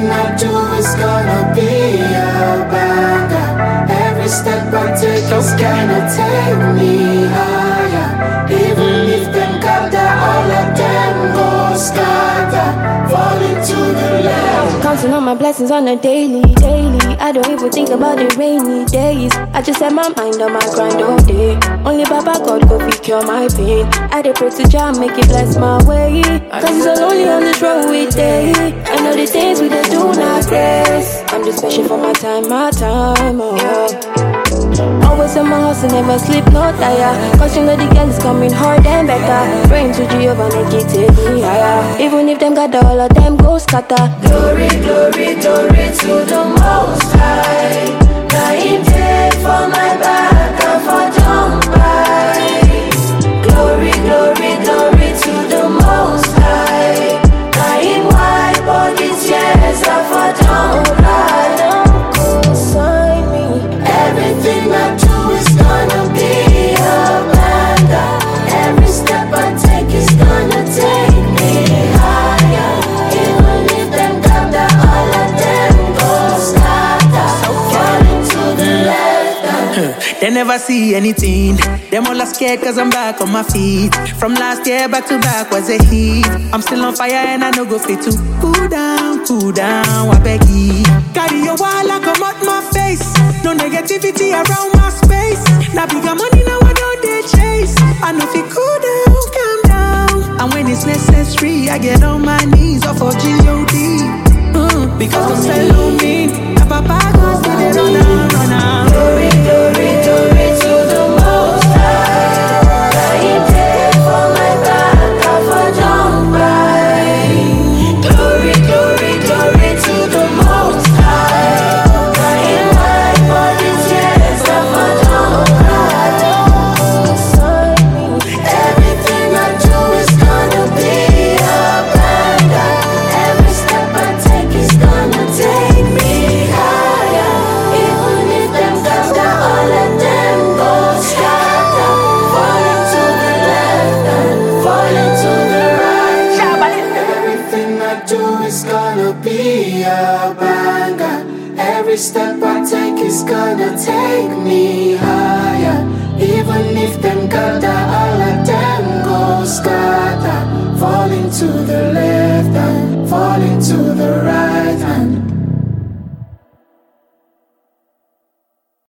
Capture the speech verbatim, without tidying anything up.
Everything I do is gonna be a banger. Every step I take is gonna take me higher. Even if them gather, all of them go scatter, fall into the left. Counting on my blessings on a daily, daily. I don't even think about the rainy days. I just set my mind on my grind all day. Only Baba God go fi cure my pain. I dey pray to Jah make it bless my way. Cause it's all only on this road we day. I know the things we dey do not grace. I'm just special for my time, my time, oh. Always in my house and never sleep, no tire. Cause you know the girl is coming hard and better. Praying to Jehovah make it take me higher. Even if them got all of them go scatter. Glory, glory, glory to the Most High. Now Him take for my back and for jump by. Glory, glory, glory to the Most High. Now Him wipe all these tears and for jump by. Don't consign me. Everything I do is gonna be a banger. Every step I take is gonna take me higher. Even if them gather, all of them go scatter, fall into the left. They never see anything. Them all are scared cause I'm back on my feet. From last year back to back was a heat. I'm still on fire and I no go fit to cool down, cool down, I beg you. Carry your wall and come out my face. No negativity around my space. Now bigger money now I don't they chase. I know if it cool down, calm down. And when it's necessary I get on my knees off of G O D. Mm, because don't sell on me. My papa goes to the run out, run out. Glory, glory, glory to the Most High. Now He take for my back and for jump by. Glory, glory, glory to the Most High. Now He wipe all these tears and for jump by. Everything I do is gonna be a banger. Every step I take is gonna take me higher. Even if them gather, all of them go scatter, fall into the left and fall into the right. Everything I do is gonna be a banger. Every step I take is gonna take me higher. Even if them gather, all of them go scatter, fall into the left.